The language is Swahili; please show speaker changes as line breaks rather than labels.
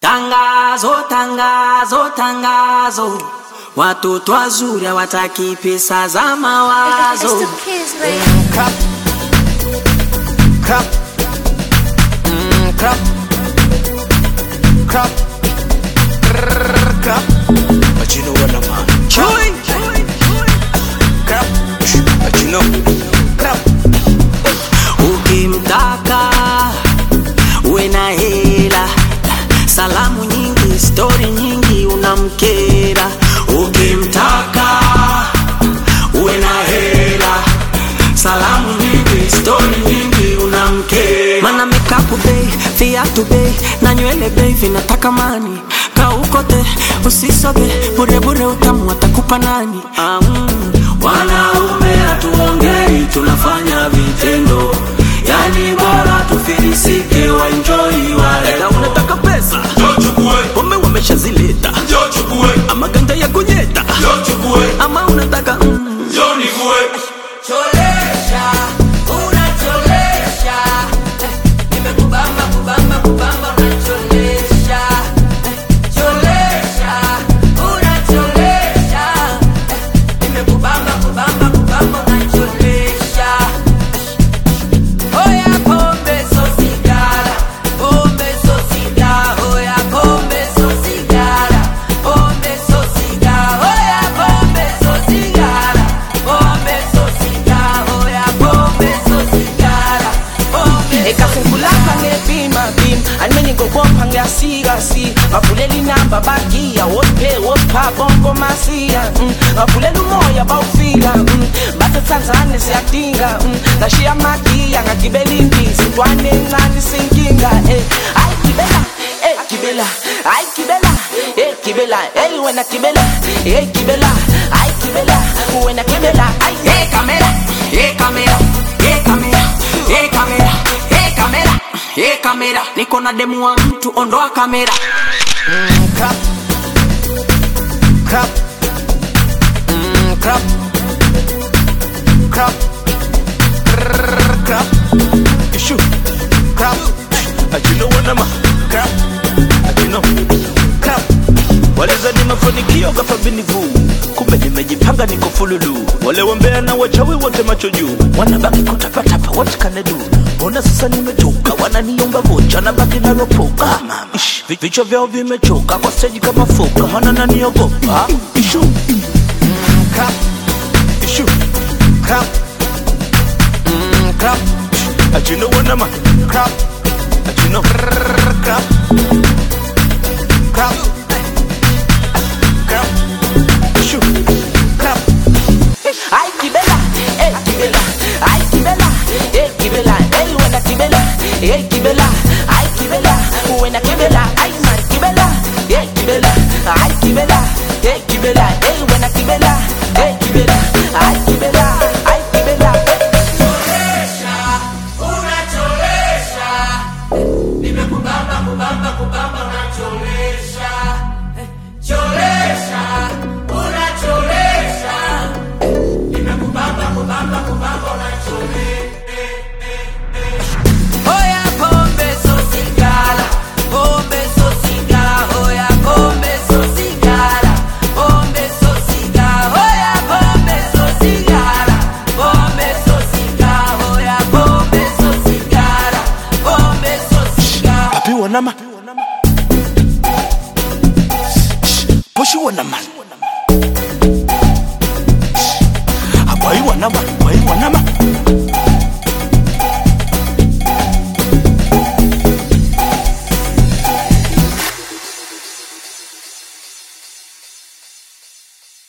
Tangazo, tangazo, tangazo, watoto wazuri hawataki pesa za mawazo.
Crap, crap, crap, crap, crap. But you know what I'm on.
Joy,
Crap, but you know. Crap.
ukimtaka uwe na hela, salamu nyingi, story nyingi, unamkera. Ukimtaka uwe na hela, salamu nyingi, story nyingi, unamkera. Mana makeup bei, viatu bei, na nywele bei, vinataka mani. Kaukote, usisobe, bure bure utamu atakupa nani? Wanaume hatuongei, tunafanya vitendo. Yani bora tufilisike, wa enjoy wale. Na unataka pesa?
Njoo chukue.
Pombe wameshazileta.
Njoo chukue.
Ama ganja ya kunyeta.
Njoo chukue.
Ama unataka
Njoo nikue.
Cholesha, unacholesha. Nimekubamba, kubamba, kubamba, unacholesha. Cholesha, unacholesha. Nimekubamba, kubamba, kubamba, unacholesha. Oya pombe so sigara, pombe so sigara. Oya pombe so sigara, pombe so sigara. Oya pombe so sigara, pombe so sigara. Oya pombe so sigara, pombe.
Ekafungula pange bima bim, anmenye go pange asiga si. Mapuleli namba bagia, what pa bongo masia. Mapuleli moya baufila, bata Tanzania siyatinga. Nashia magia ngakibeli mbisi, twane ngani sinkinga. Ay kibela, kibela, ay kibela, kibela, wena kibela, kibela, ay kibela, wena kibela, ay
kamera, kamera, kamera, kamera, kamera, kamera. Niko na demu wa mtu, ondoa kamera.
Crap, crap, crap, crap, crap.
Issue.
Crap,
You know what I'm on.
crap,
You know.
crap.
Waleza ni mafanikio ghafla binivu, kumbe nimejipanga niko fululu. Wale wambea na wachawi wote macho juu, wanabaki kutapatapa, what can I do? Mbona sasa nimechoka, wananiomba vocha na baki na ropoka. Vichwa vyao vimechoka kwa stage kama foka, maana naniogopa. Issue.
Crap,
Issue.
crap, crap,
You know what I'm on.
crap,
You know.
crap, crap, crap,
Issue.
crap.
ay kibela, kibela, ay kibela, kibela, wena kibela, kibela, ay kibela, wena kibela, ay mar kibela, kibela, ay kibela, kibela, wena kibela, kibela, ay kibela, ay kibela.
Unacholesha, nimekubamba, kubamba, kubamba, unacholesha. Cholesha, unacholesha. Nimekubamba, kubamba, kubamba, unacholesha. Oya pombe so sigara, pombe so sigara. Oya pombe so sigara, pombe so sigara. Oya pombe so sigara, pombe so sigara. Oya pombe so sigara, pombe so sigara.
Papi wanama. Poshi wanama. Abai wanama.